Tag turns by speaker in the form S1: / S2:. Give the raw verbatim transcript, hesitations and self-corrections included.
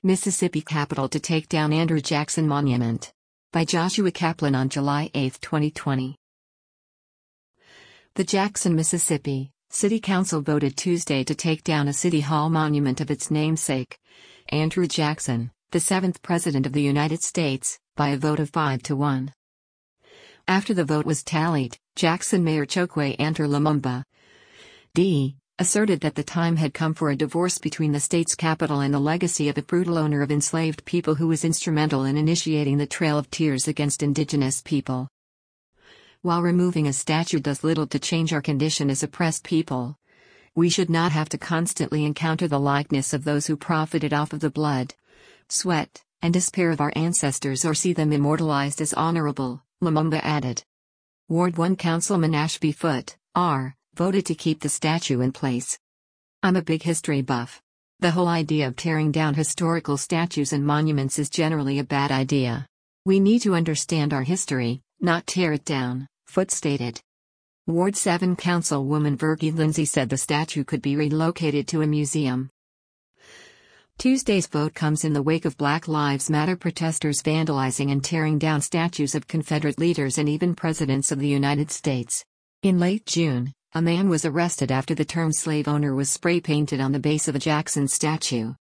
S1: Mississippi Capitol to take down Andrew Jackson Monument. By Joshua Kaplan on July eighth, twenty twenty. The Jackson, Mississippi, City Council voted Tuesday to take down a City Hall monument of its namesake, Andrew Jackson, the seventh President of the United States, by a vote of five to one. After the vote was tallied, Jackson Mayor Chokwe Antor Lumumba D. asserted that the time had come for a divorce between the state's capital and the legacy of a brutal owner of enslaved people who was instrumental in initiating the Trail of Tears against indigenous people. While removing a statue does little to change our condition as oppressed people, we should not have to constantly encounter the likeness of those who profited off of the blood, sweat, and despair of our ancestors or see them immortalized as honorable, Lumumba added. Ward one Councilman Ashby Foote, R., voted to keep the statue in place. I'm a big history buff. The whole idea of tearing down historical statues and monuments is generally a bad idea. We need to understand our history, not tear it down, Foote stated. Ward seven Councilwoman Virgie Lindsay said the statue could be relocated to a museum. Tuesday's vote comes in the wake of Black Lives Matter protesters vandalizing and tearing down statues of Confederate leaders and even presidents of the United States. In late June, a man was arrested after the term slave owner was spray painted on the base of a Jackson statue.